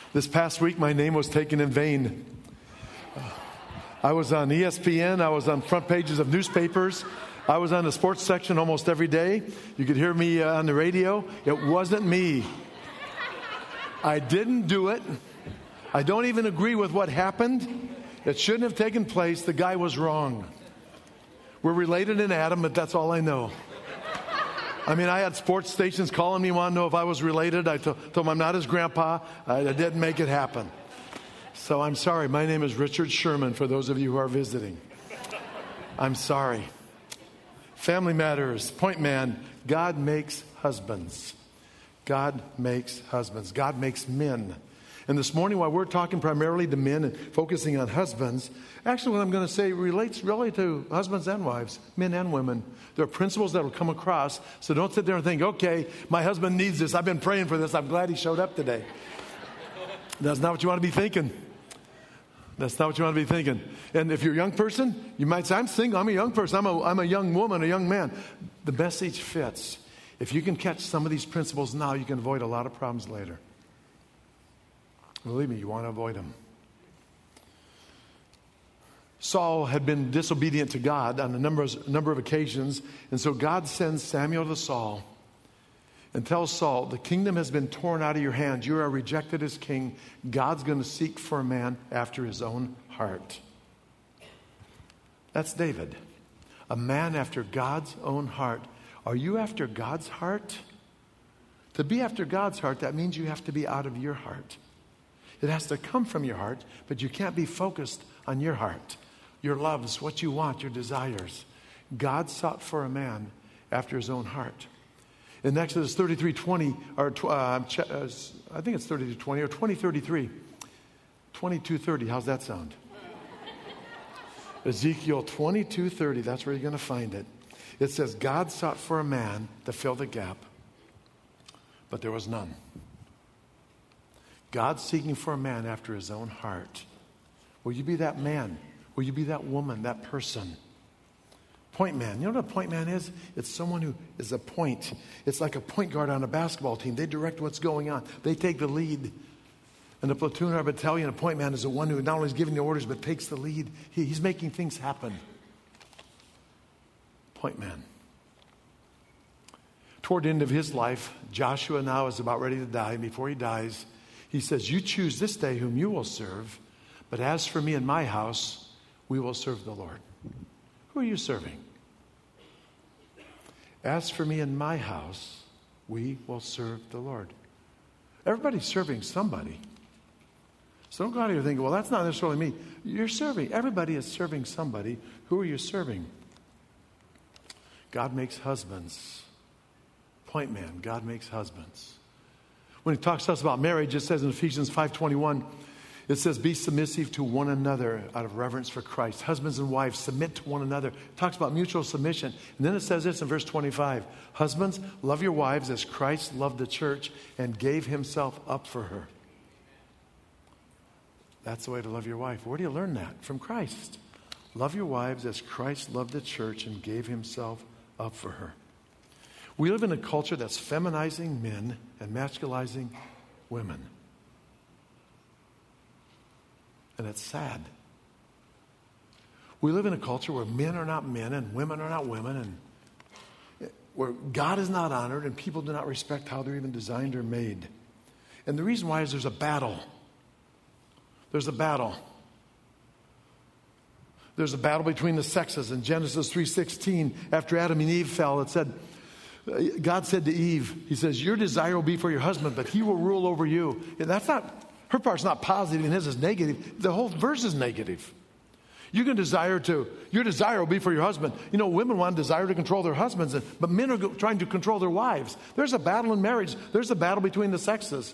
This past week, my name was taken in vain. I was on ESPN. I was on front pages of newspapers. I was on the sports section almost every day. You could hear me on the radio. It wasn't me. I didn't do it. I don't even agree with what happened. It shouldn't have taken place. The guy was wrong. We're related in Adam, but that's all I know. I mean, I had sports stations calling me, wanting to know if I was related. I told them I'm not his grandpa. I didn't make it happen. So I'm sorry. My name is Richard Sherman, for those of you who are visiting. I'm sorry. Family Matters, Point Man, God makes husbands. God makes husbands. God makes men. And this morning, while we're talking primarily to men and focusing on husbands, actually what I'm going to say relates really to husbands and wives, men and women. There are principles that will come across, so don't sit there and think, okay, my husband needs this. I've been praying for this. I'm glad he showed up today. That's not what you want to be thinking. That's not what you want to be thinking. And if you're a young person, you might say, I'm single. I'm a young person. I'm a young woman, a young man. The message fits. If you can catch some of these principles now, you can avoid a lot of problems later. Believe me, you want to avoid them. Saul had been disobedient to God on a number of occasions, and so God sends Samuel to Saul and tells Saul, the kingdom has been torn out of your hands. You are rejected as king. God's going to seek for a man after his own heart. That's David, a man after God's own heart. Are you after God's heart? To be after God's heart, that means you have to be out of your heart. It has to come from your heart, but you can't be focused on your heart, your loves, what you want, your desires. God sought for a man after his own heart. In Exodus 33:20, or I think it's 32:20 or 20:33, 22:30. How's that sound? Ezekiel 22:30. That's where you're going to find it. It says, God sought for a man to fill the gap, but there was none. God's seeking for a man after his own heart. Will you be that man? Will you be that woman, that person? Point man. You know what a point man is? It's someone who is a point. It's like a point guard on a basketball team. They direct what's going on. They take the lead. And a platoon or a battalion, a point man is the one who not only is giving the orders, but takes the lead. He's making things happen. Point man. Toward the end of his life, Joshua now is about ready to die. And before he dies, he says, you choose this day whom you will serve, but as for me and my house, we will serve the Lord. Who are you serving? As for me and my house, we will serve the Lord. Everybody's serving somebody. So don't go out here thinking, well, that's not necessarily me. You're serving. Everybody is serving somebody. Who are you serving? God makes husbands. Point man, God makes husbands. When he talks to us about marriage, it says in Ephesians 5:21, it says, be submissive to one another out of reverence for Christ. Husbands and wives, submit to one another. It talks about mutual submission. And then it says this in verse 25, husbands, love your wives as Christ loved the church and gave himself up for her. That's the way to love your wife. Where do you learn that? From Christ. Love your wives as Christ loved the church and gave himself up for her. We live in a culture that's feminizing men and masculizing women. And it's sad. We live in a culture where men are not men and women are not women, and where God is not honored and people do not respect how they're even designed or made. And the reason why is there's a battle. There's a battle. There's a battle between the sexes. In Genesis 3:16, after Adam and Eve fell, it said, God said to Eve, he says, your desire will be for your husband, but he will rule over you. And that's not, her part's not positive and his is negative. The whole verse is negative. You can your desire will be for your husband. You know, women want desire to control their husbands, but men are trying to control their wives. There's a battle in marriage. There's a battle between the sexes.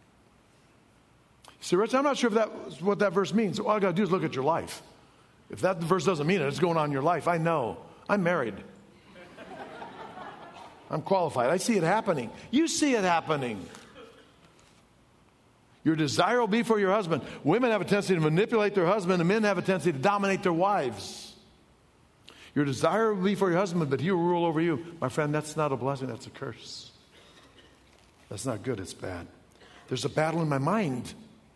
See, Rich, I'm not sure if that's what that verse means. All I got to do is look at your life. If that verse doesn't mean it, it's going on in your life. I know. I'm married. I'm qualified. I see it happening. You see it happening. Your desire will be for your husband. Women have a tendency to manipulate their husband, and men have a tendency to dominate their wives. Your desire will be for your husband, but he will rule over you. My friend, that's not a blessing, that's a curse. That's not good, it's bad. There's a battle in my mind.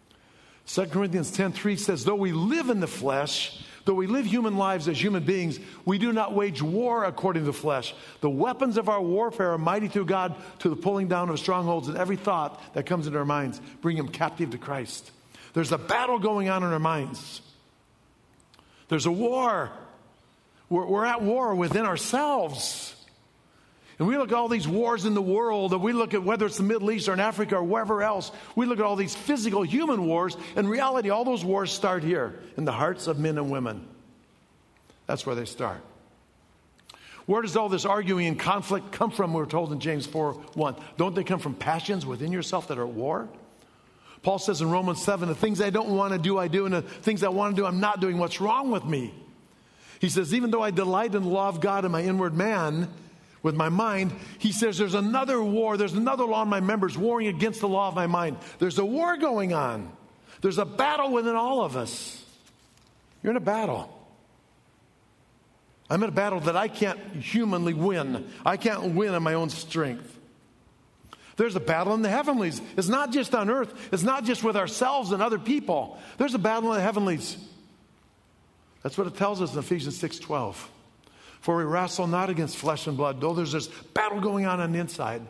2 Corinthians 10:3 says, though we live in the flesh, though we live human lives as human beings, we do not wage war according to the flesh. The weapons of our warfare are mighty through God to the pulling down of strongholds, and every thought that comes into our minds, bring them captive to Christ. There's a battle going on in our minds. There's a war. We're at war within ourselves. And we look at all these wars in the world, and we look at whether it's the Middle East or in Africa or wherever else, we look at all these physical human wars. In reality, all those wars start here in the hearts of men and women. That's where they start. Where does all this arguing and conflict come from? We're told in James 4:1. Don't they come from passions within yourself that are at war? Paul says in Romans 7, the things I don't want to do, I do, and the things I want to do, I'm not doing. What's wrong with me? He says, even though I delight in the law of God in my inward man, with my mind, he says there's another war, there's another law in my members warring against the law of my mind. There's a war going on. There's a battle within all of us. You're in a battle. I'm in a battle that I can't humanly win. I can't win in my own strength. There's a battle in the heavenlies. It's not just on earth. It's not just with ourselves and other people. There's a battle in the heavenlies. That's what it tells us in Ephesians 6:12. For we wrestle not against flesh and blood, though there's this battle going on the inside.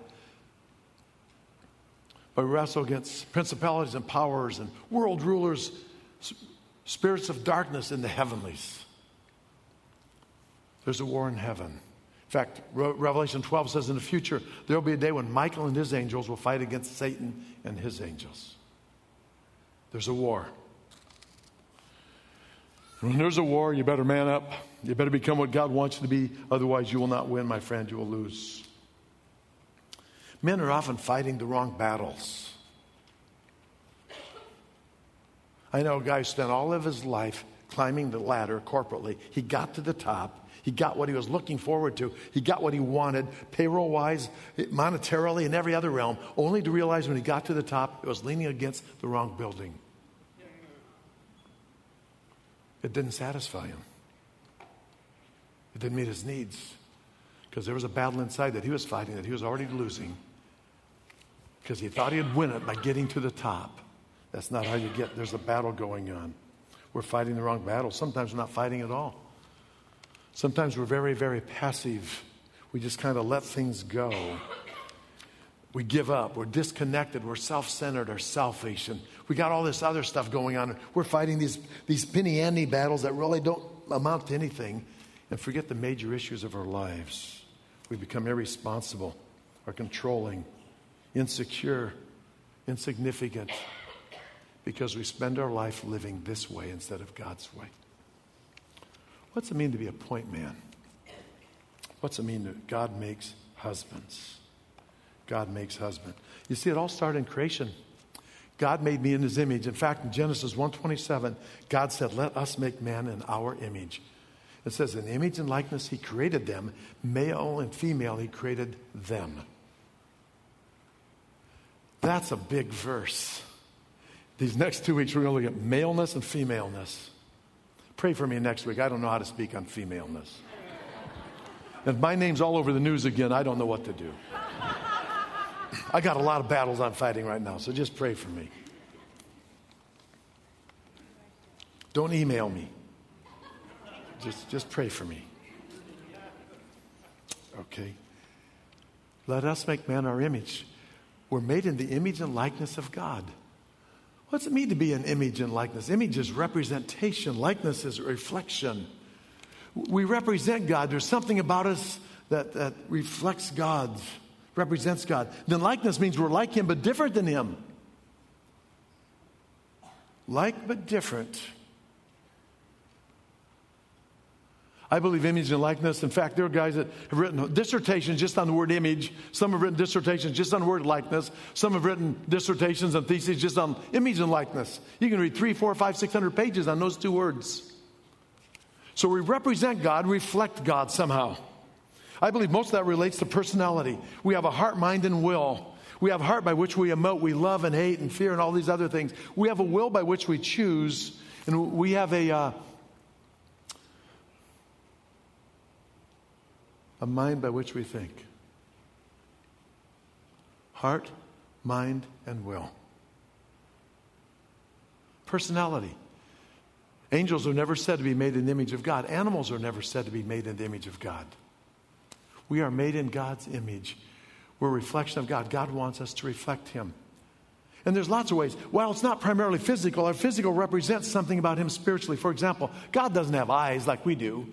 But we wrestle against principalities and powers and world rulers, spirits of darkness in the heavenlies. There's a war in heaven. In fact, Revelation 12 says in the future, there will be a day when Michael and his angels will fight against Satan and his angels. There's a war. When there's a war, you better man up. You better become what God wants you to be. Otherwise, you will not win, my friend. You will lose. Men are often fighting the wrong battles. I know a guy who spent all of his life climbing the ladder corporately. He got to the top. He got what he was looking forward to. He got what he wanted, payroll-wise, monetarily, in every other realm, only to realize when he got to the top, it was leaning against the wrong building. It didn't satisfy him. It didn't meet his needs because there was a battle inside that he was fighting that he was already losing because he thought he'd win it by getting to the top. That's not how you get. There's a battle going on. We're fighting the wrong battle. Sometimes we're not fighting at all. Sometimes we're very, very passive. We just kind of let things go. We give up. We're disconnected. We're self-centered or selfish. And we got all this other stuff going on. We're fighting these penny-ante battles that really don't amount to anything and forget the major issues of our lives. We become irresponsible or controlling, insecure, insignificant because we spend our life living this way instead of God's way. What's it mean to be a point man? What's it mean that God makes husbands? God makes husband. You see, it all started in creation. God made me in his image. In fact, in Genesis 1:27, God said, let us make man in our image. It says, in image and likeness, he created them. Male and female, he created them. That's a big verse. These next 2 weeks, we're going to look at maleness and femaleness. Pray for me next week. I don't know how to speak on femaleness. If my name's all over the news again, I don't know what to do. I got a lot of battles I'm fighting right now, so just pray for me. Don't email me. Just pray for me. Okay. Let us make man our image. We're made in the image and likeness of God. What's it mean to be an image and likeness? Image is representation. Likeness is reflection. We represent God. There's something about us that reflects God, represents God. Then likeness means we're like him but different than him. Like but different. I believe image and likeness. In fact, there are guys that have written dissertations just on the word image. Some have written dissertations just on the word likeness. Some have written dissertations and theses just on image and likeness. You can read 300, 400, 500, 600 pages on those two words. So we represent God, reflect God somehow. I believe most of that relates to personality. We have a heart, mind, and will. We have a heart by which we emote. We love and hate and fear and all these other things. We have a will by which we choose. And we have a mind by which we think. Heart, mind, and will. personality. Angels are never said to be made in the image of God. Animals are never said to be made in the image of God. We are made in God's image. We're a reflection of God. God wants us to reflect Him. And there's lots of ways. While it's not primarily physical, our physical represents something about Him spiritually. For example, God doesn't have eyes like we do.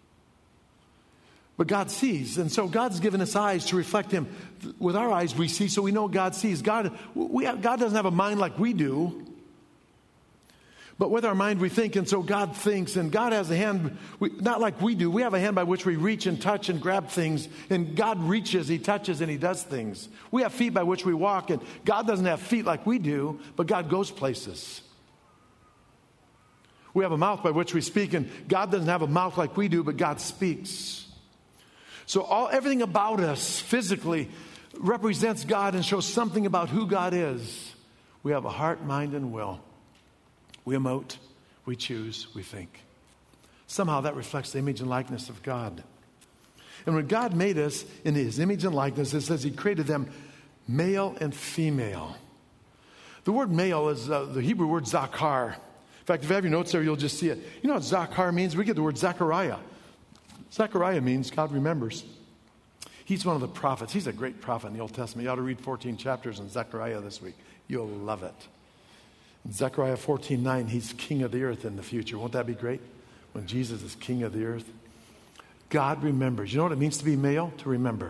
But God sees. And so God's given us eyes to reflect Him. With our eyes we see, so we know God sees. God doesn't have a mind like we do. But with our mind we think, and so God thinks. And God has a hand, not like we do. We have a hand by which we reach and touch and grab things. And God reaches, He touches, and He does things. We have feet by which we walk. And God doesn't have feet like we do, but God goes places. We have a mouth by which we speak. And God doesn't have a mouth like we do, but God speaks. So everything about us physically represents God and shows something about who God is. We have a heart, mind, and will. We emote, we choose, we think. Somehow that reflects the image and likeness of God. And when God made us in His image and likeness, it says He created them male and female. The word male is the Hebrew word zakar. In fact, if you have your notes there, you'll just see it. You know what zakar means? We get the word Zechariah. Zechariah means God remembers. He's one of the prophets. He's a great prophet in the Old Testament. You ought to read 14 chapters in Zechariah this week. You'll love it. In Zechariah 14:9, He's king of the earth in the future. Won't that be great? When Jesus is king of the earth. God remembers. You know what it means to be male? To remember.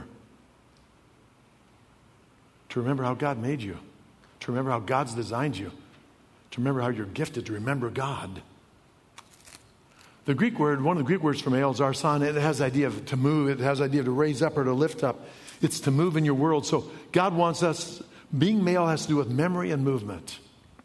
To remember how God made you. To remember how God's designed you. To remember how you're gifted. To remember God. The Greek word, one of the Greek words for male is arson. It has the idea of to move. It has the idea of to raise up or to lift up. It's to move in your world. So God wants us, being male has to do with memory and movement.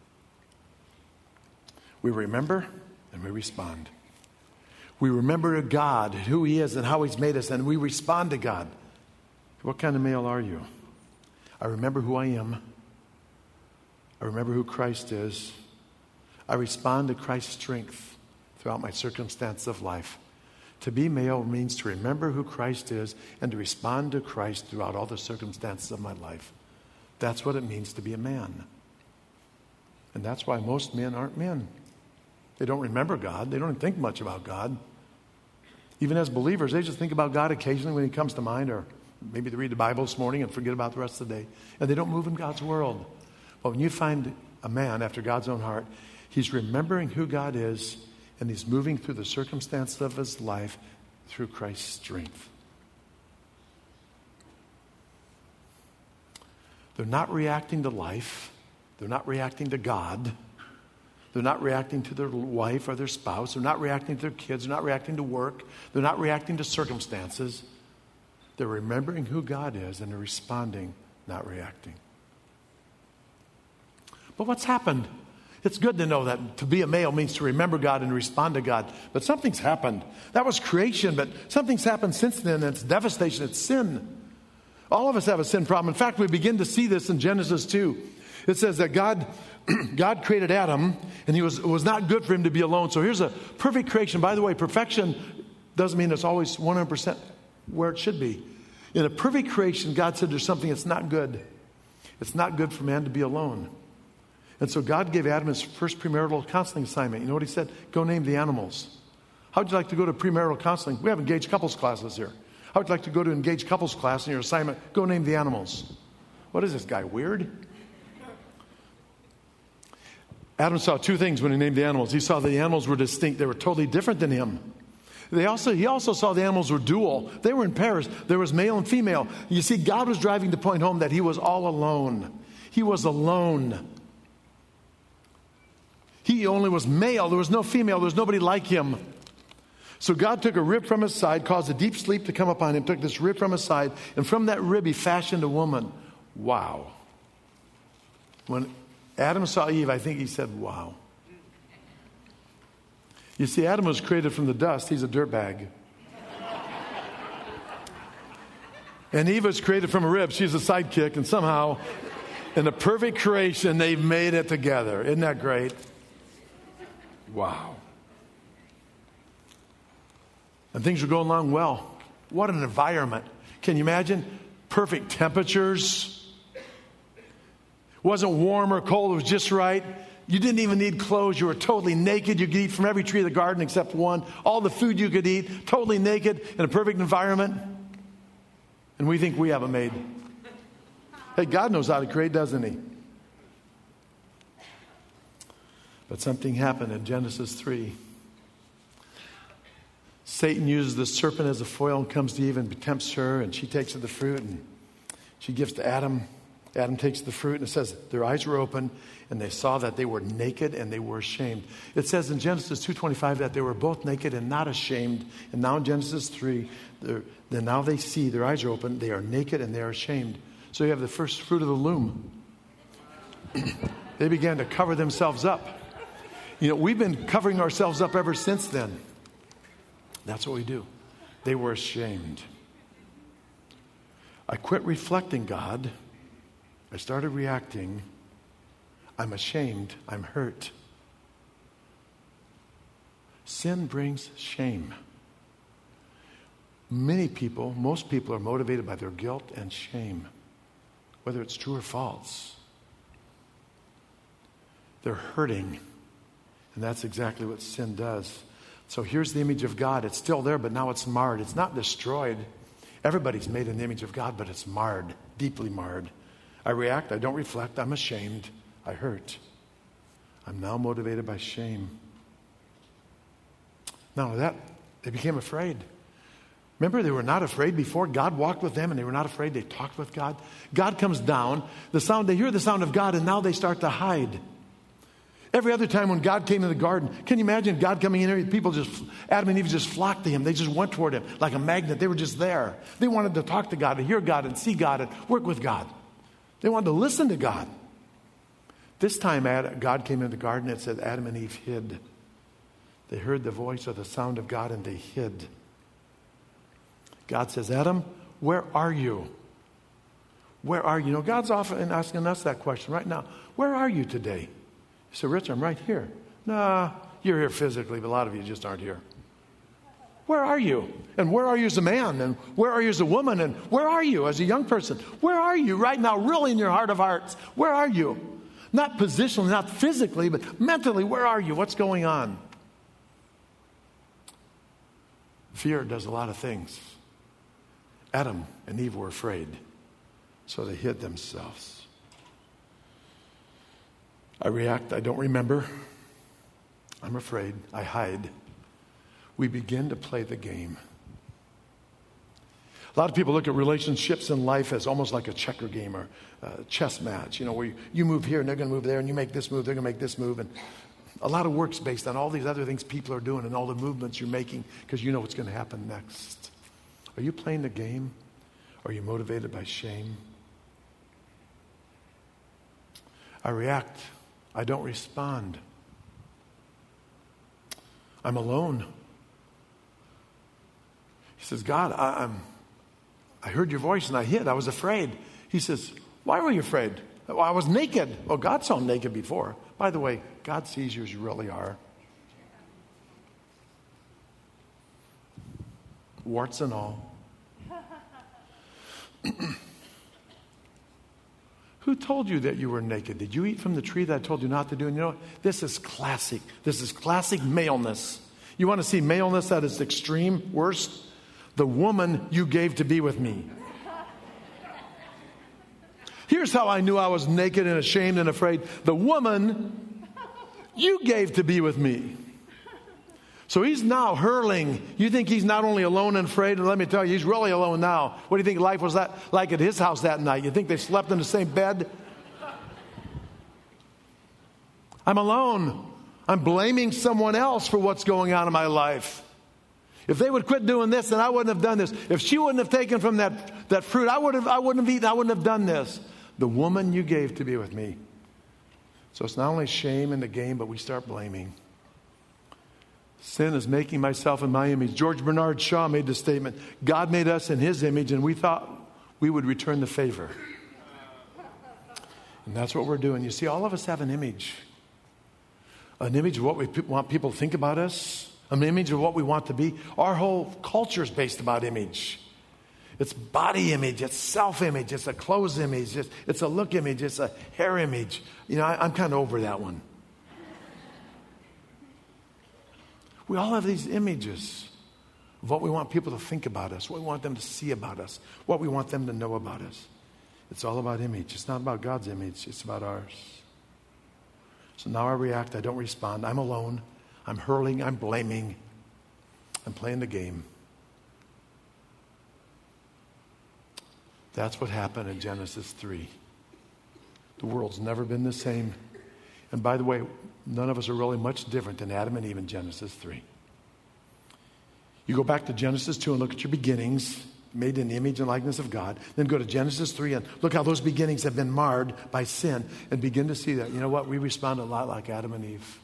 We remember and we respond. We remember God, who He is and how He's made us, and we respond to God. What kind of male are you? I remember who I am. I remember who Christ is. I respond to Christ's strength throughout my circumstance of life. To be male means to remember who Christ is and to respond to Christ throughout all the circumstances of my life. That's what it means to be a man. And that's why most men aren't men. They don't remember God. They don't think much about God. Even as believers, they just think about God occasionally when He comes to mind, or maybe they read the Bible this morning and forget about the rest of the day. And they don't move in God's world. But when you find a man after God's own heart, he's remembering who God is, and he's moving through the circumstances of his life through Christ's strength. They're not reacting to life. They're not reacting to God. They're not reacting to their wife or their spouse. They're not reacting to their kids. They're not reacting to work. They're not reacting to circumstances. They're remembering who God is, and they're responding, not reacting. But what's happened? It's good to know that to be a male means to remember God and respond to God. But something's happened. That was creation, but something's happened since then, and it's devastation. It's sin. All of us have a sin problem. In fact, we begin to see this in Genesis 2. It says that God created Adam, and it was not good for him to be alone. So here's a perfect creation. By the way, perfection doesn't mean it's always 100% where it should be. In a perfect creation, God said there's something that's not good. It's not good for man to be alone. And so God gave Adam his first premarital counseling assignment. You know what He said? Go name the animals. How would you like to go to premarital counseling? We have engaged couples classes here. How would you like to go to engaged couples class in your assignment? Go name the animals. What is this guy, weird? Adam saw two things when he named the animals. He saw the animals were distinct. They were totally different than him. He also saw the animals were dual. They were in pairs. There was male and female. You see, God was driving the point home that He was all alone. He was alone. He only was male. There was no female. There was nobody like Him. So God took a rib from His side, caused a deep sleep to come upon Him, took this rib from His side, and from that rib He fashioned a woman. Wow. When Adam saw Eve, I think he said, wow. You see, Adam was created from the dust. He's a dirtbag. And Eve was created from a rib. She's a sidekick. And somehow, in a perfect creation, they've made it together. Isn't that great? Wow. And things are going along well. What an environment. Can you imagine? Perfect temperatures. Wasn't warm or cold. It was just right. You didn't even need clothes. You were totally naked. You could eat from every tree of the garden except one. All the food you could eat, totally naked in a perfect environment. And we think we have it made. Hey, God knows how to create, doesn't he? But something happened in Genesis 3. Satan uses the serpent as a foil and comes to Eve and tempts her, and she takes of the fruit and she gives to Adam. Adam takes the fruit, and it says their eyes were open and they saw that they were naked and they were ashamed. It says in Genesis 2:25 that they were both naked and not ashamed. And now in Genesis 3, then now they see, their eyes are open, they are naked and they are ashamed. So you have the first fruit of the loom. They began to cover themselves up. You know, we've been covering ourselves up ever since then. That's what we do. They were ashamed. I quit reflecting God. I started reacting. I'm ashamed. I'm hurt. Sin brings shame. Many people, most people are motivated by their guilt and shame, whether it's true or false. They're hurting. And that's exactly what sin does. So here's the image of God. It's still there, but now it's marred. It's not destroyed. Everybody's made in the image of God, but it's marred, deeply marred. I react. I don't reflect. I'm ashamed. I hurt. I'm now motivated by shame. Not only that, they became afraid. Remember, they were not afraid before. God walked with them, and they were not afraid. They talked with God. God comes down. They hear the sound of God, and now they start to hide. Every other time when God came in the garden, can you imagine God coming in there? Adam and Eve just flocked to him. They just went toward him like a magnet. They were just there. They wanted to talk to God, to hear God, and see God, and work with God. They wanted to listen to God. This time God came in the garden. It said Adam and Eve hid. They heard the voice or the sound of God, and they hid. God says, Adam, where are you? Where are you? You know, God's often asking us that question right now. Where are you today? You say, Rich, I'm right here. Nah, you're here physically, but a lot of you just aren't here. Where are you? And where are you as a man? And where are you as a woman? And where are you as a young person? Where are you right now, really in your heart of hearts? Where are you? Not positionally, not physically, but mentally, where are you? What's going on? Fear does a lot of things. Adam and Eve were afraid, so they hid themselves. I react. I don't remember. I'm afraid. I hide. We begin to play the game. A lot of people look at relationships in life as almost like a checker game or a chess match, you know, where you move here and they're going to move there, and you make this move, they're going to make this move. And a lot of work's based on all these other things people are doing and all the movements you're making because you know what's going to happen next. Are you playing the game? Or are you motivated by shame? I react. I don't respond. I'm alone. He says, God, I heard your voice and I hid. I was afraid. He says, why were you afraid? Well, I was naked. Well, God saw naked before. By the way, God sees you as you really are. Warts and all. Who told you that you were naked? Did you eat from the tree that I told you not to do? And you know, this is classic. This is classic maleness. You want to see maleness at its extreme worst? The woman you gave to be with me. Here's how I knew I was naked and ashamed and afraid. The woman you gave to be with me. So he's now hurling. You think he's not only alone and afraid? And let me tell you, he's really alone now. What do you think life was like at his house that night? You think they slept in the same bed? I'm alone. I'm blaming someone else for what's going on in my life. If they would quit doing this, then I wouldn't have done this. If she wouldn't have taken from that fruit, I wouldn't have eaten. I wouldn't have done this. The woman you gave to be with me. So it's not only shame in the game, but we start blaming. Sin is making myself in my image. George Bernard Shaw made the statement, God made us in his image, and we thought we would return the favor. And that's what we're doing. You see, all of us have an image. An image of what we want people to think about us. An image of what we want to be. Our whole culture is based about image. It's body image. It's self-image. It's a clothes image. It's a look image. It's a hair image. You know, I'm kind of over that one. We all have these images of what we want people to think about us, what we want them to see about us, what we want them to know about us. It's all about image. It's not about God's image. It's about ours. So now I react. I don't respond. I'm alone. I'm hurling. I'm blaming. I'm playing the game. That's what happened in Genesis 3. The world's never been the same. And by the way, none of us are really much different than Adam and Eve in Genesis 3. You go back to Genesis 2 and look at your beginnings, made in the image and likeness of God. Then go to Genesis 3 and look how those beginnings have been marred by sin and begin to see that, you know what, we respond a lot like Adam and Eve.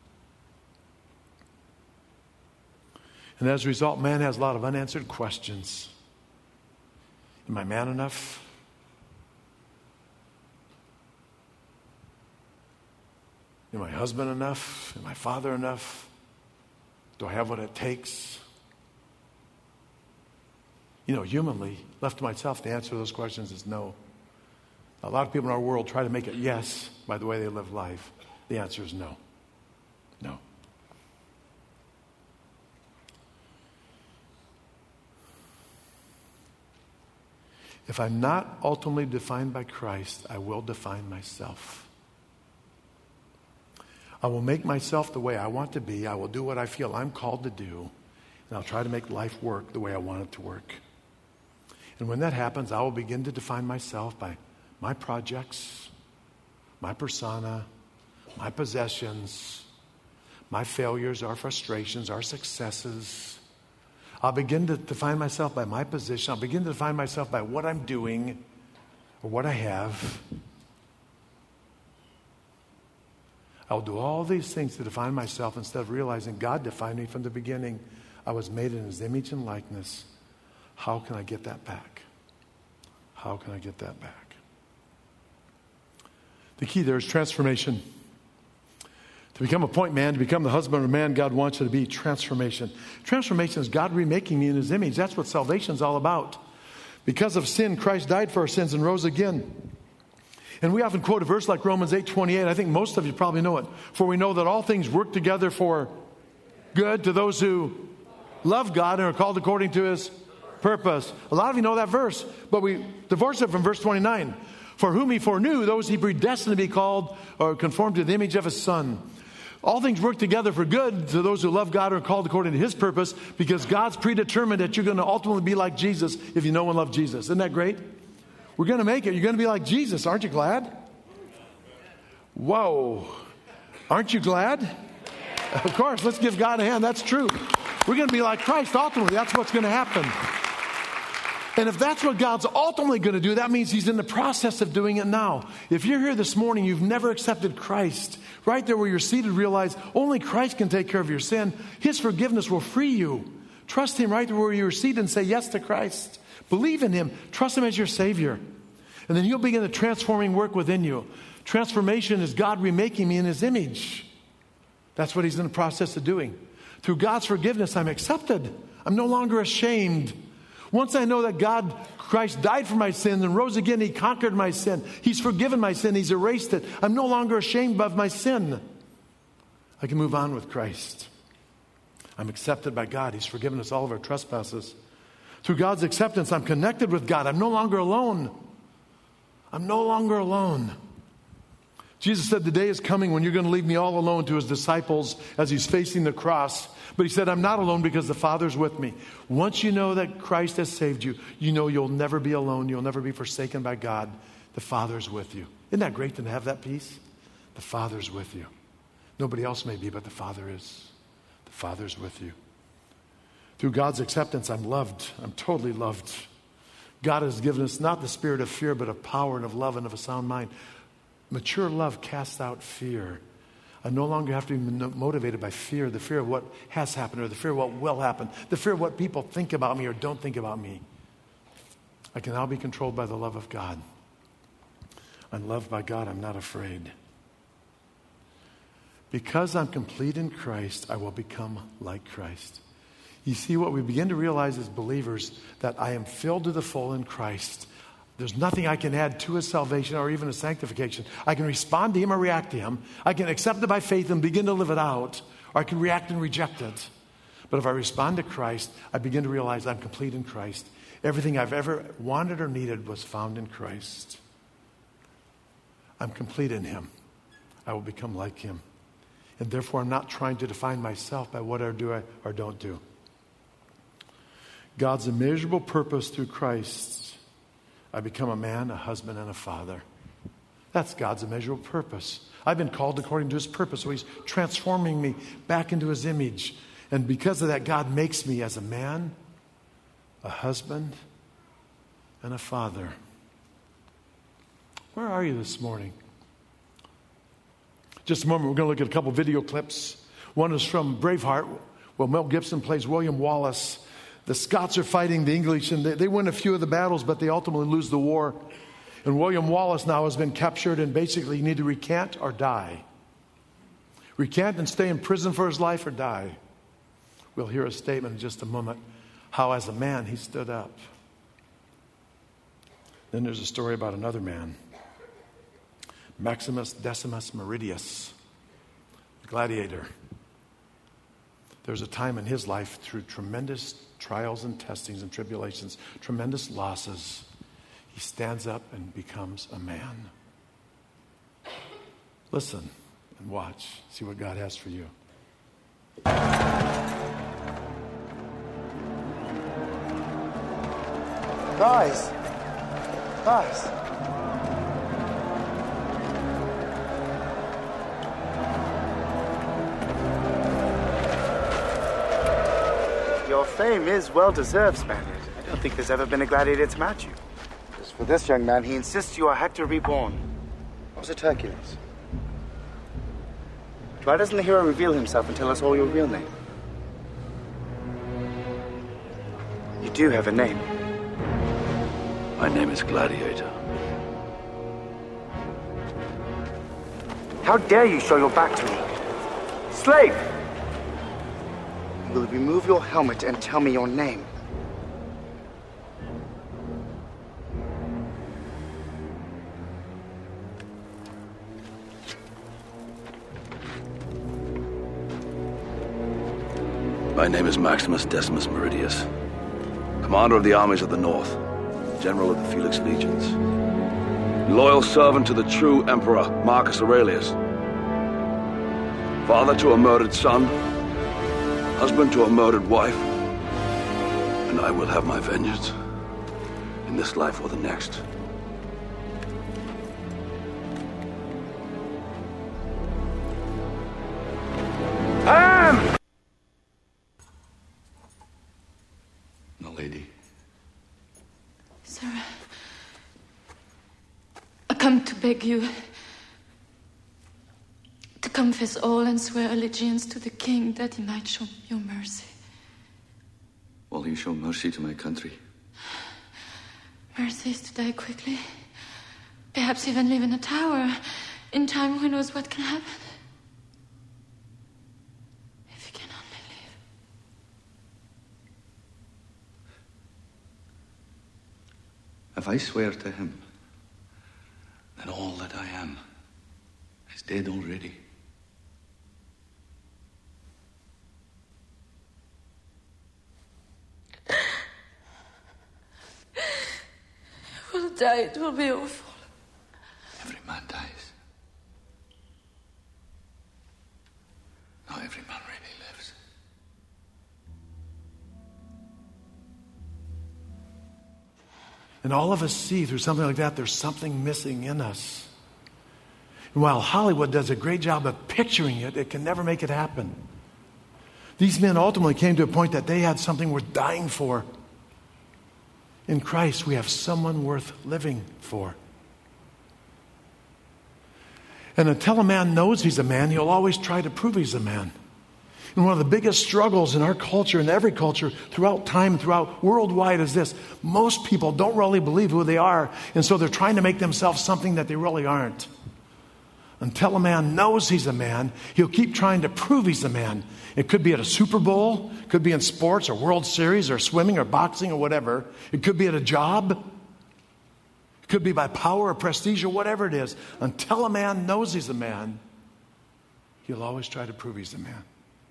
And as a result, man has a lot of unanswered questions. Am I man enough? Am I husband enough? Am I father enough? Do I have what it takes? You know, humanly, left to myself, the answer to those questions is no. A lot of people in our world try to make it yes by the way they live life. The answer is no. No. If I'm not ultimately defined by Christ, I will define myself. I will make myself the way I want to be. I will do what I feel I'm called to do. And I'll try to make life work the way I want it to work. And when that happens, I will begin to define myself by my projects, my persona, my possessions, my failures, our frustrations, our successes. I'll begin to define myself by my position. I'll begin to define myself by what I'm doing or what I have. I'll do all these things to define myself instead of realizing God defined me from the beginning. I was made in His image and likeness. How can I get that back? How can I get that back? The key there is transformation. To become a point man, to become the husband or man God wants you to be, transformation. Transformation is God remaking me in His image. That's what salvation is all about. Because of sin, Christ died for our sins and rose again. And we often quote a verse like Romans 8:28. I think most of you probably know it. For we know that all things work together for good to those who love God and are called according to His purpose. A lot of you know that verse, but we divorce it from verse 29. For whom He foreknew, those He predestined to be called or conformed to the image of His Son. All things work together for good to those who love God and are called according to His purpose, because God's predetermined that you're going to ultimately be like Jesus if you know and love Jesus. Isn't that great? We're going to make it. You're going to be like Jesus. Aren't you glad? Whoa. Aren't you glad? Of course. Let's give God a hand. That's true. We're going to be like Christ ultimately. That's what's going to happen. And if that's what God's ultimately going to do, that means He's in the process of doing it now. If you're here this morning, you've never accepted Christ, right there where you're seated, realize only Christ can take care of your sin. His forgiveness will free you. Trust Him right there where you're seated and say yes to Christ. Believe in Him. Trust Him as your Savior. And then He'll begin the transforming work within you. Transformation is God remaking me in His image. That's what He's in the process of doing. Through God's forgiveness, I'm accepted. I'm no longer ashamed. Once I know that Christ died for my sin and rose again, He conquered my sin. He's forgiven my sin. He's erased it. I'm no longer ashamed of my sin. I can move on with Christ. I'm accepted by God. He's forgiven us all of our trespasses. Through God's acceptance, I'm connected with God. I'm no longer alone. I'm no longer alone. Jesus said, the day is coming when you're going to leave me all alone to His disciples as He's facing the cross. But He said, I'm not alone because the Father's with me. Once you know that Christ has saved you, you know you'll never be alone. You'll never be forsaken by God. The Father's with you. Isn't that great to have that peace? The Father's with you. Nobody else may be, but the Father is. The Father's with you. Through God's acceptance, I'm loved. I'm totally loved. God has given us not the spirit of fear, but of power and of love and of a sound mind. Mature love casts out fear. I no longer have to be motivated by fear, the fear of what has happened or the fear of what will happen, the fear of what people think about me or don't think about me. I can now be controlled by the love of God. I'm loved by God. I'm not afraid. Because I'm complete in Christ, I will become like Christ. You see, what we begin to realize as believers, that I am filled to the full in Christ. There's nothing I can add to His salvation or even His sanctification. I can respond to Him or react to Him. I can accept it by faith and begin to live it out. Or I can react and reject it. But if I respond to Christ, I begin to realize I'm complete in Christ. Everything I've ever wanted or needed was found in Christ. I'm complete in Him. I will become like Him. And therefore, I'm not trying to define myself by what I do or don't do. God's immeasurable purpose through Christ, I become a man, a husband, and a father. That's God's immeasurable purpose. I've been called according to His purpose, so He's transforming me back into His image. And because of that, God makes me as a man, a husband, and a father. Where are you this morning? Just a moment, we're going to look at a couple video clips. One is from Braveheart, where Mel Gibson plays William Wallace. The Scots are fighting the English, and they win a few of the battles, but they ultimately lose the war. And William Wallace now has been captured, and basically you need to recant or die. Recant and stay in prison for his life or die. We'll hear a statement in just a moment, how as a man he stood up. Then there's a story about another man, Maximus Decimus Meridius, the gladiator. There's a time in his life through tremendous trials and testings and tribulations, tremendous losses, he stands up and becomes a man. Listen and watch, see what God has for you. Guys. Your fame is well-deserved, Spaniard. I don't think there's ever been a gladiator to match you. As for this young man, he insists you are Hector reborn. Or was it Hercules? Why doesn't the hero reveal himself and tell us all your real name? You do have a name. My name is Gladiator. How dare you show your back to me? Slave! You will remove your helmet and tell me your name. My name is Maximus Decimus Meridius, commander of the armies of the North, general of the Felix Legions, loyal servant to the true emperor Marcus Aurelius, father to a murdered son, husband to a murdered wife, and I will have my vengeance in this life or the next. Lady. Sir, I come to beg you to confess all and swear allegiance to the king that he might show you mercy. Will you show mercy to my country? Mercy is to die quickly. Perhaps even live in a tower. In time, who knows what can happen. If I swear to him that all that I am is dead already, You will die, it will be awful. Every man dies. Not every man really lives. And all of us see through something like that, there's something missing in us. And while Hollywood does a great job of picturing it, it can never make it happen. These men ultimately came to a point that they had something worth dying for. In Christ, we have someone worth living for. And until a man knows he's a man, he'll always try to prove he's a man. And one of the biggest struggles in our culture, in every culture, throughout time, throughout worldwide, is this. Most people don't really believe who they are, and so they're trying to make themselves something that they really aren't. Until a man knows he's a man, he'll keep trying to prove he's a man. It could be at a Super Bowl, it could be in sports or World Series or swimming or boxing or whatever. It could be at a job. It could be by power or prestige or whatever it is. Until a man knows he's a man, he'll always try to prove he's a man.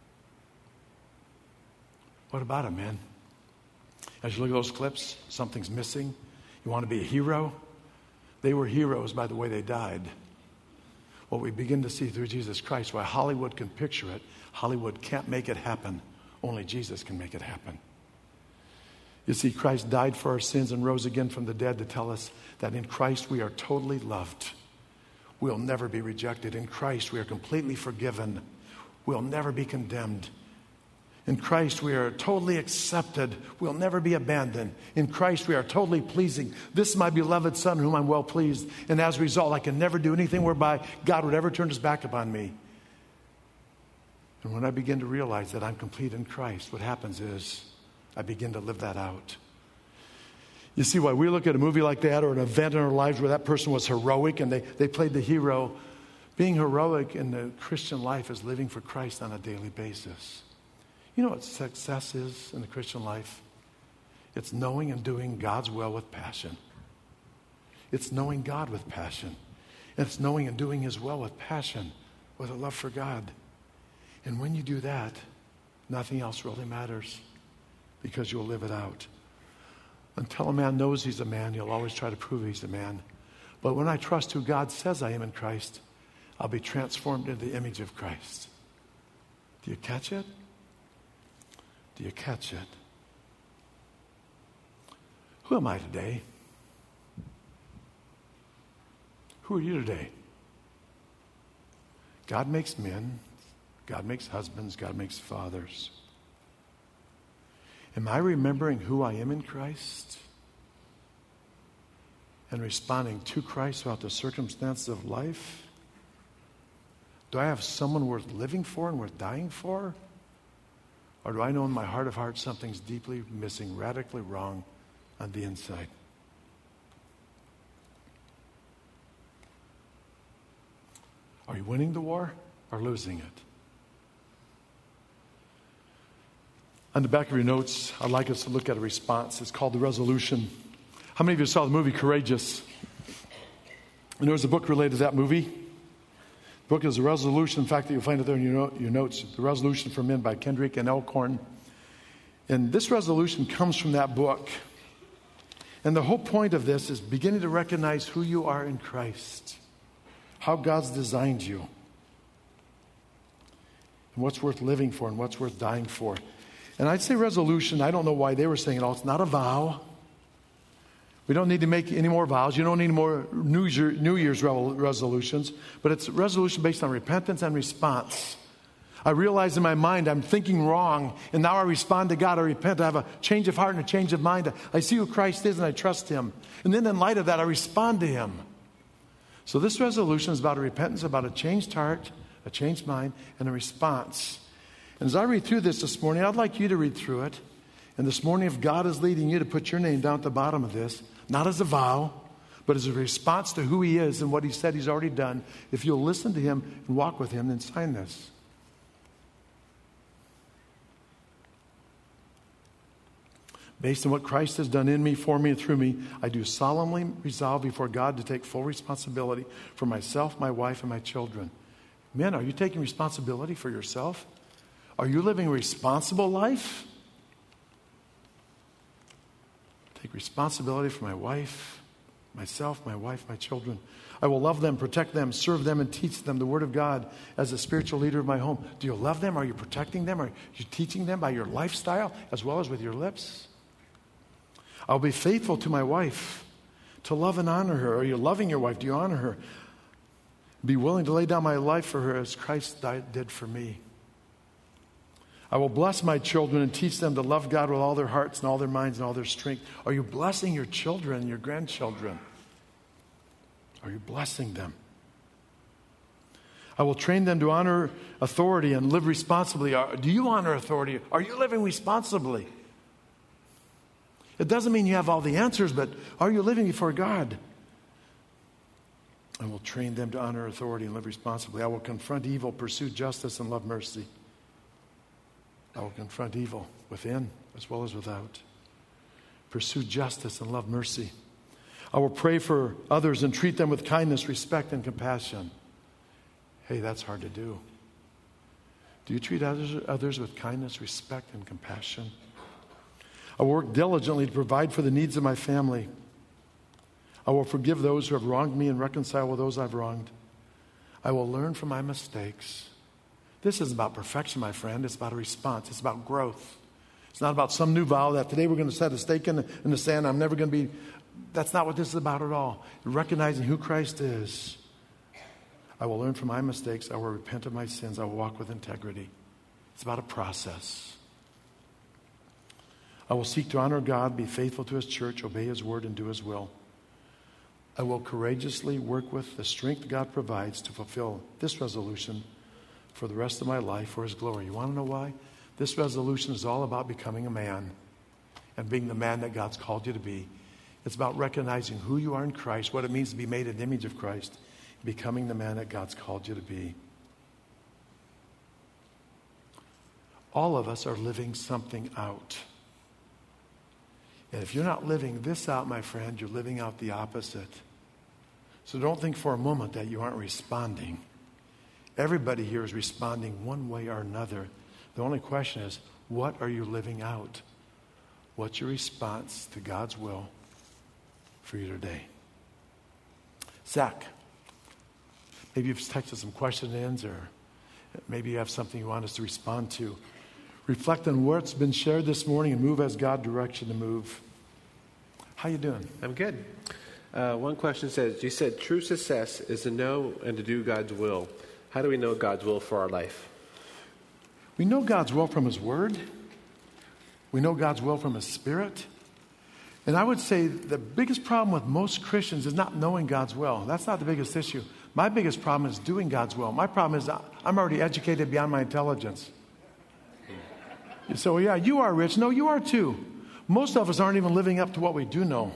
What about it, man? As you look at those clips, something's missing. You want to be a hero? They were heroes by the way they died. What we begin to see through Jesus Christ, why Hollywood can picture it, Hollywood can't make it happen. Only Jesus can make it happen. You see, Christ died for our sins and rose again from the dead to tell us that in Christ we are totally loved. We'll never be rejected. In Christ we are completely forgiven. We'll never be condemned. In Christ we are totally accepted. We'll never be abandoned. In Christ we are totally pleasing. This is my beloved Son, whom I'm well pleased. And as a result, I can never do anything whereby God would ever turn his back upon me. And when I begin to realize that I'm complete in Christ, what happens is I begin to live that out. You see, why we look at a movie like that or an event in our lives where that person was heroic and they played the hero. Being heroic in the Christian life is living for Christ on a daily basis. You know what success is in the Christian life? It's knowing and doing God's will with passion. It's knowing God with passion. It's knowing and doing his will with passion, with a love for God. And when you do that, nothing else really matters because you'll live it out. Until a man knows he's a man, he'll always try to prove he's a man. But when I trust who God says I am in Christ, I'll be transformed into the image of Christ. Do you catch it? Do you catch it? Who am I today? Who are you today? God makes men. God makes husbands. God makes fathers. Am I remembering who I am in Christ? And responding to Christ throughout the circumstances of life? Do I have someone worth living for and worth dying for? Or do I know in my heart of hearts something's deeply missing, radically wrong on the inside? Are you winning the war or losing it? On the back of your notes, I'd like us to look at a response. It's called The Resolution. How many of you saw the movie Courageous? And there was a book related to that movie. The book is The Resolution. In fact, you'll find it there in your notes. The Resolution for Men by Kendrick and Elkhorn. And this resolution comes from that book. And the whole point of this is beginning to recognize who you are in Christ. How God's designed you. And what's worth living for and what's worth dying for. And I'd say resolution, I don't know why they were saying it all. It's not a vow. We don't need to make any more vows. You don't need more New Year's resolutions. But it's a resolution based on repentance and response. I realize in my mind I'm thinking wrong. And now I respond to God. I repent. I have a change of heart and a change of mind. I see who Christ is and I trust him. And then in light of that, I respond to him. So this resolution is about a repentance, about a changed heart, a changed mind, and a response. And as I read through this morning, I'd like you to read through it. And this morning, if God is leading you to put your name down at the bottom of this, not as a vow, but as a response to who he is and what he said he's already done, if you'll listen to him and walk with him, then sign this. Based on what Christ has done in me, for me, and through me, I do solemnly resolve before God to take full responsibility for myself, my wife, and my children. Men, are you taking responsibility for yourself? Are you living a responsible life? Take responsibility for my wife, myself, my wife, my children. I will love them, protect them, serve them, and teach them the Word of God as a spiritual leader of my home. Do you love them? Are you protecting them? Are you teaching them by your lifestyle as well as with your lips? I'll be faithful to my wife, to love and honor her. Are you loving your wife? Do you honor her? Be willing to lay down my life for her as Christ did for me. I will bless my children and teach them to love God with all their hearts and all their minds and all their strength. Are you blessing your children and your grandchildren? Are you blessing them? I will train them to honor authority and live responsibly. Do you honor authority? Are you living responsibly? It doesn't mean you have all the answers, but are you living before God? I will train them to honor authority and live responsibly. I will confront evil, pursue justice, and love mercy. I will confront evil within as well as without. Pursue justice and love mercy. I will pray for others and treat them with kindness, respect, and compassion. Hey, that's hard to do. Do you treat others with kindness, respect, and compassion? I will work diligently to provide for the needs of my family. I will forgive those who have wronged me and reconcile with those I've wronged. I will learn from my mistakes. This is about perfection, my friend. It's about a response. It's about growth. It's not about some new vow that today we're going to set a stake in the sand. I'm never going to be. That's not what this is about at all. Recognizing who Christ is. I will learn from my mistakes. I will repent of my sins. I will walk with integrity. It's about a process. I will seek to honor God, be faithful to His church, obey His word, and do His will. I will courageously work with the strength God provides to fulfill this resolution for the rest of my life for His glory. You want to know why? This resolution is all about becoming a man and being the man that God's called you to be. It's about recognizing who you are in Christ, what it means to be made in the image of Christ, becoming the man that God's called you to be. All of us are living something out. And if you're not living this out, my friend, you're living out the opposite. So don't think for a moment that you aren't responding. Everybody here is responding one way or another. The only question is, what are you living out? What's your response to God's will for you today? Zach, maybe you've texted some questions or maybe you have something you want us to respond to. Reflect on what's been shared this morning and move as God directs you to move. How you doing? I'm good. One question says, you said true success is to know and to do God's will. How do we know God's will for our life? We know God's will from His Word. We know God's will from His Spirit. And I would say the biggest problem with most Christians is not knowing God's will. That's not the biggest issue. My biggest problem is doing God's will. My problem is I'm already educated beyond my intelligence. So, yeah, you are rich. No, you are too. Most of us aren't even living up to what we do know.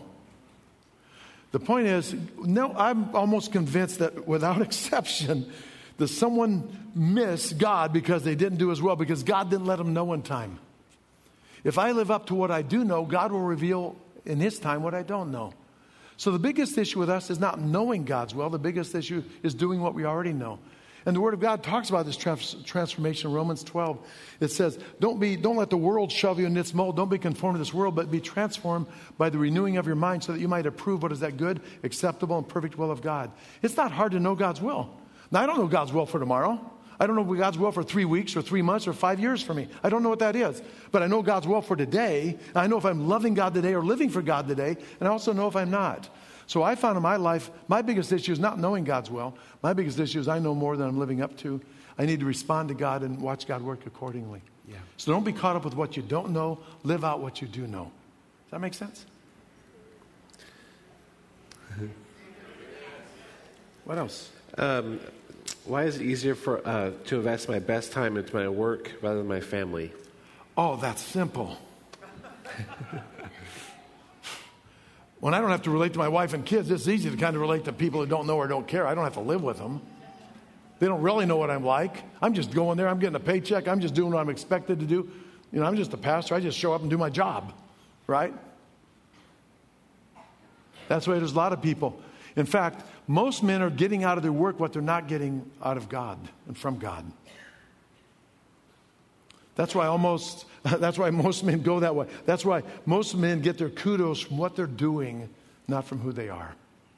The point is, no, I'm almost convinced that without exception, that someone missed God because they didn't do His will, because God didn't let them know in time. If I live up to what I do know, God will reveal in His time what I don't know. So the biggest issue with us is not knowing God's will. The biggest issue is doing what we already know. And the Word of God talks about this transformation in Romans 12. It says, don't let the world shove you in its mold. Don't be conformed to this world, but be transformed by the renewing of your mind so that you might approve what is that good, acceptable, and perfect will of God. It's not hard to know God's will. Now, I don't know God's will for tomorrow. I don't know God's will for 3 weeks or 3 months or 5 years for me. I don't know what that is. But I know God's will for today. I know if I'm loving God today or living for God today. And I also know if I'm not. So I found in my life, my biggest issue is not knowing God's will. My biggest issue is I know more than I'm living up to. I need to respond to God and watch God work accordingly. Yeah. So don't be caught up with what you don't know. Live out what you do know. Does that make sense? What else? Why is it easier to invest my best time into my work rather than my family? Oh, that's simple. When I don't have to relate to my wife and kids, it's easy to kind of relate to people who don't know or don't care. I don't have to live with them. They don't really know what I'm like. I'm just going there. I'm getting a paycheck. I'm just doing what I'm expected to do. You know, I'm just a pastor. I just show up and do my job, right? That's why there's a lot of people. In fact, most men are getting out of their work what they're not getting out of God and from God. That's why most men go that way. That's why most men get their kudos from what they're doing, not from who they are.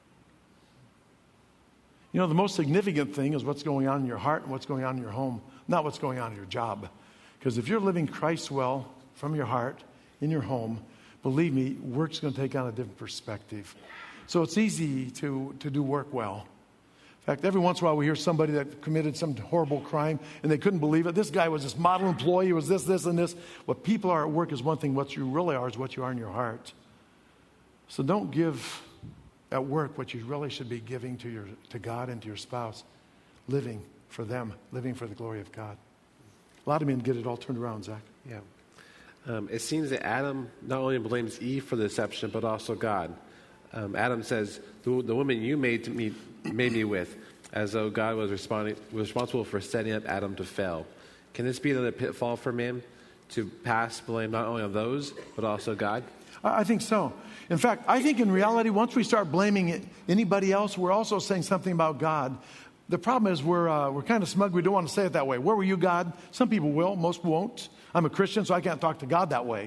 You know, the most significant thing is what's going on in your heart and what's going on in your home, not what's going on in your job. Because if you're living Christ well from your heart, in your home, believe me, work's going to take on a different perspective. So it's easy to do work well. In fact, every once in a while we hear somebody that committed some horrible crime and they couldn't believe it. This guy was this model employee, was this, and this. What people are at work is one thing. What you really are is what you are in your heart. So don't give at work what you really should be giving to God and to your spouse. Living for them, living for the glory of God. A lot of men get it all turned around, Zach. Yeah. It seems that Adam not only blames Eve for the deception, but also God. Adam says, the woman you made me with, as though God was responsible for setting up Adam to fail. Can this be another pitfall for men, to pass blame not only on those, but also God? I think so. In fact, I think in reality, once we start blaming anybody else, we're also saying something about God. The problem is we're kind of smug. We don't want to say it that way. Where were you, God? Some people will. Most won't. I'm a Christian, so I can't talk to God that way.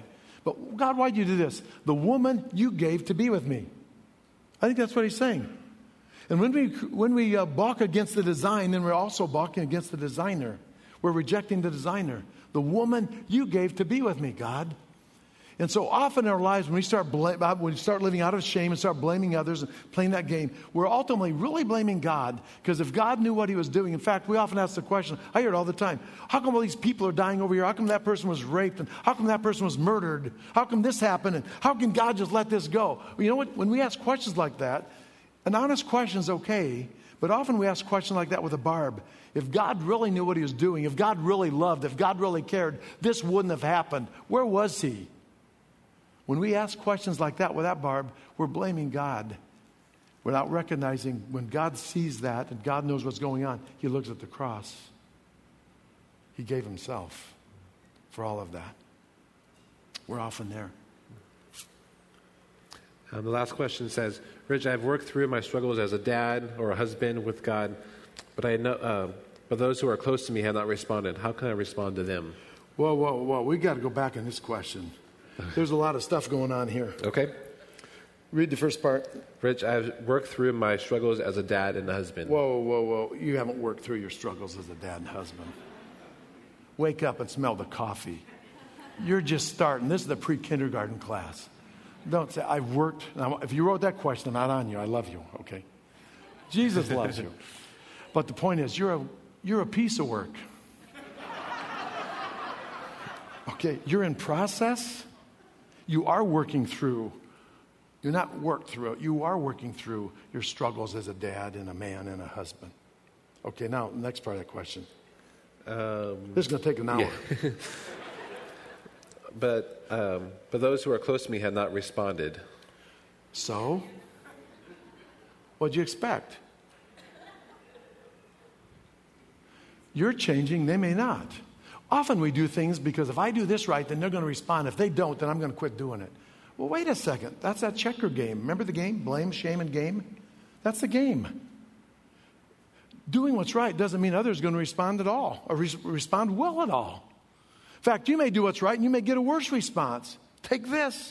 But God, why'd you do this? The woman you gave to be with me. I think that's what he's saying. And when we balk against the design, then we're also balking against the designer. We're rejecting the designer. The woman you gave to be with me, God. And so often in our lives, when we start living out of shame and start blaming others and playing that game, we're ultimately really blaming God. Because if God knew what he was doing, in fact, we often ask the question, I hear it all the time, how come all these people are dying over here? How come that person was raped? And how come that person was murdered? How come this happened? And how can God just let this go? Well, you know what? When we ask questions like that, an honest question is okay, but often we ask questions like that with a barb. If God really knew what he was doing, if God really loved, if God really cared, this wouldn't have happened. Where was he? When we ask questions like that with that barb, we're blaming God without recognizing when God sees that and God knows what's going on, he looks at the cross. He gave himself for all of that. We're often there. The last question says, Rich, I've worked through my struggles as a dad or a husband with God, but I know, but those who are close to me have not responded. How can I respond to them? Whoa. We got to go back on this question. There's a lot of stuff going on here. Okay. Read the first part. Rich, I've worked through my struggles as a dad and a husband. Whoa. You haven't worked through your struggles as a dad and husband. Wake up and smell the coffee. You're just starting. This is the pre-kindergarten class. Don't say, I've worked. Now, if you wrote that question, I'm not on you. I love you, okay? Jesus loves you. But the point is, you're a piece of work. Okay, you're in process. You are working through. You're not worked through it. You are working through your struggles as a dad and a man and a husband. Okay, now, next part of that question. This is going to take an hour. Yeah. But those who are close to me have not responded. So, what'd you expect? You're changing, they may not. Often we do things because if I do this right, then they're going to respond. If they don't, then I'm going to quit doing it. Well, wait a second. That's that checker game. Remember the game? Blame, shame, and game? That's the game. Doing what's right doesn't mean others are going to respond at all or respond well at all. In fact, you may do what's right and you may get a worse response. Take this.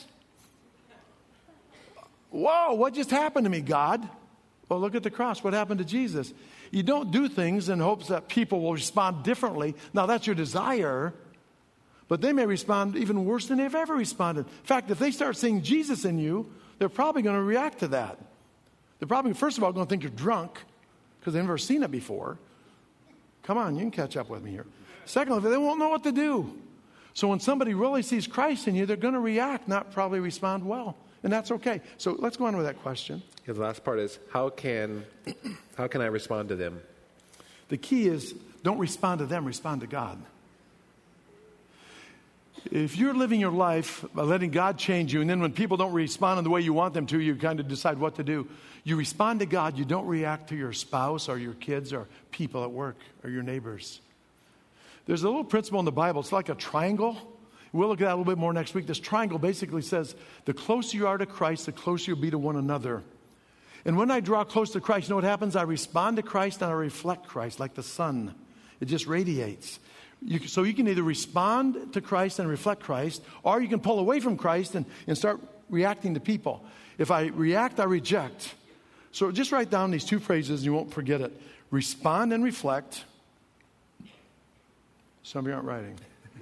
Whoa, what just happened to me, God? Well, look at the cross. What happened to Jesus? You don't do things in hopes that people will respond differently. Now, that's your desire, but they may respond even worse than they've ever responded. In fact, if they start seeing Jesus in you, they're probably going to react to that. They're probably, first of all, going to think you're drunk because they've never seen it before. Come on, you can catch up with me here. Secondly, they won't know what to do. So when somebody really sees Christ in you, they're going to react, not probably respond well. And that's okay. So let's go on with that question. Yeah, the last part is, how can I respond to them? The key is, don't respond to them, respond to God. If you're living your life by letting God change you, and then when people don't respond in the way you want them to, you kind of decide what to do. You respond to God. You don't react to your spouse or your kids or people at work or your neighbors. There's a little principle in the Bible. It's like a triangle. We'll look at that a little bit more next week. This triangle basically says the closer you are to Christ, the closer you'll be to one another. And when I draw close to Christ, you know what happens? I respond to Christ and I reflect Christ like the sun. It just radiates. So you can either respond to Christ and reflect Christ, or you can pull away from Christ and start reacting to people. If I react, I reject. So just write down these two phrases and you won't forget it. Respond and reflect. Some of you aren't writing.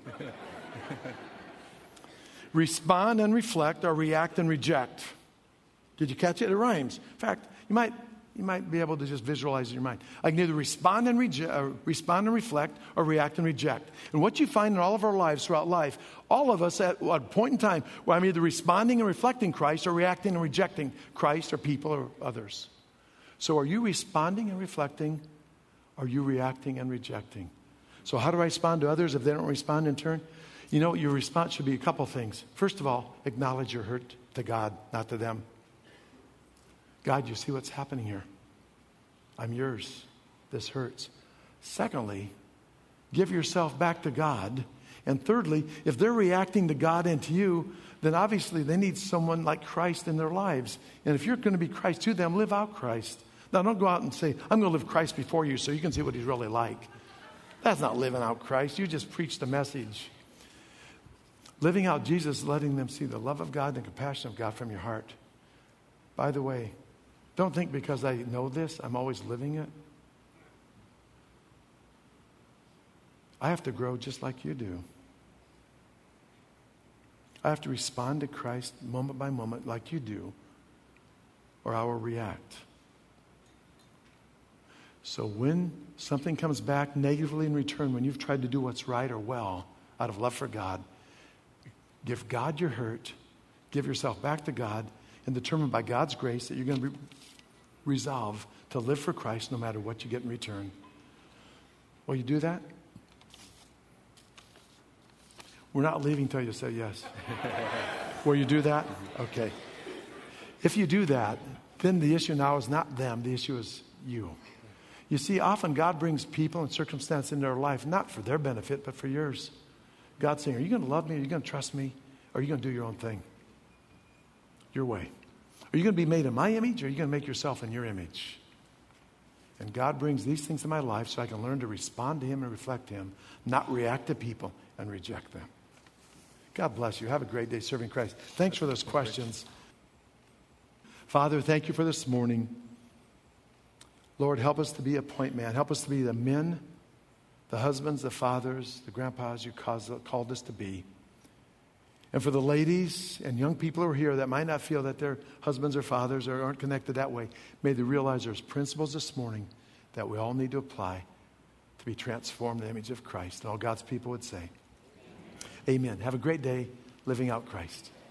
Respond and reflect, or react and reject. Did you catch it? It rhymes. In fact, you might be able to just visualize in your mind. I can either respond and reflect, or react and reject. And what you find in all of our lives throughout life, all of us at a point in time where I'm either responding and reflecting Christ, or reacting and rejecting Christ or people or others. So are you responding and reflecting? Or are you reacting and rejecting? So how do I respond to others if they don't respond in turn? You know, your response should be a couple things. First of all, acknowledge your hurt to God, not to them. God, you see what's happening here. I'm yours. This hurts. Secondly, give yourself back to God. And thirdly, if they're reacting to God and to you, then obviously they need someone like Christ in their lives. And if you're going to be Christ to them, live out Christ. Now, don't go out and say, I'm going to live Christ before you so you can see what he's really like. That's not living out Christ. You just preach the message. Living out Jesus, letting them see the love of God and the compassion of God from your heart. By the way, don't think because I know this, I'm always living it. I have to grow just like you do. I have to respond to Christ moment by moment like you do, or I will react. So when something comes back negatively in return, when you've tried to do what's right or well out of love for God, give God your hurt, give yourself back to God, and determine by God's grace that you're going to resolve to live for Christ no matter what you get in return. Will you do that? We're not leaving till you say yes. Will you do that? Okay. If you do that, then the issue now is not them. The issue is you. You see, often God brings people and circumstances into their life, not for their benefit, but for yours. God's saying, are you going to love me? Are you going to trust me? Or are you going to do your own thing? Your way. Are you going to be made in my image, or are you going to make yourself in your image? And God brings these things in my life so I can learn to respond to Him and reflect Him, not react to people and reject them. God bless you. Have a great day serving Christ. Thanks for those questions. Father, thank you for this morning. Lord, help us to be a point man. Help us to be the men, the husbands, the fathers, the grandpas you called us to be. And for the ladies and young people who are here that might not feel that their husbands or fathers or aren't connected that way, may they realize there's principles this morning that we all need to apply to be transformed in the image of Christ. And all God's people would say, amen. Have a great day living out Christ.